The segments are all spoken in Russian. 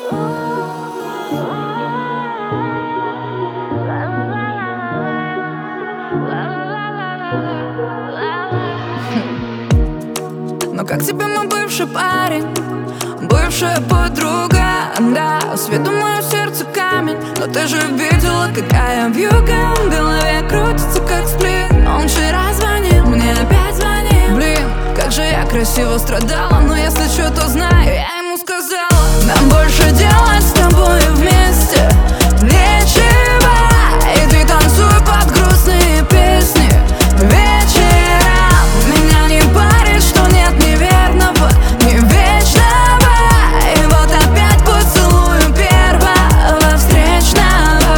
Но как тебе мой бывший парень, бывшая подруга? Да, с виду мое сердце камень, но ты же видела, какая вьюга. В голове крутится, как сплин. Он вчера звонил, мне опять звонил. Блин, как же я красиво страдала. Но если что, то знаю, я ему сказала: нам больше делать с тобой вместе нечего. И ты танцуй под грустные песни вечером. Меня не парит, что нет ни верного, ни вечного. И вот опять поцелую первого встречного.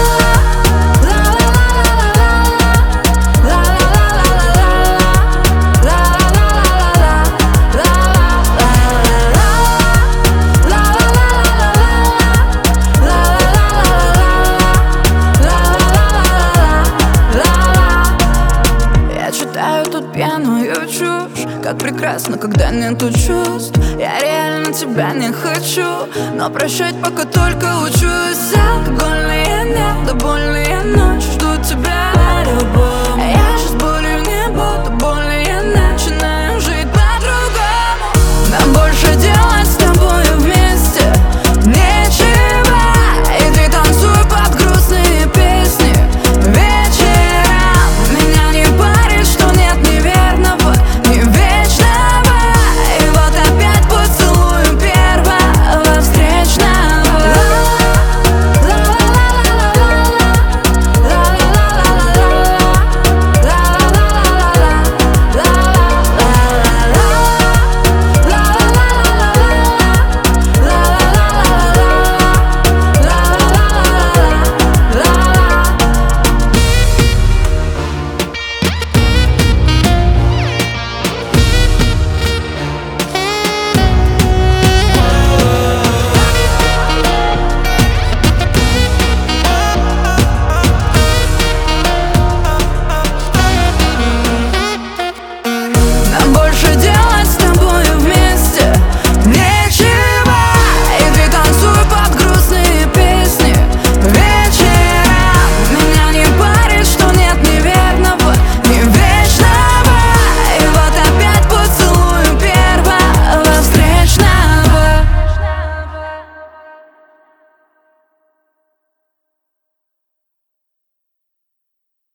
Я читаю тут пьяную чушь, как прекрасно, когда нету чувств. Я реально тебя не хочу, но прощать пока только учусь. Алкогольные нет, да больные ночи ждут тебя, любовь.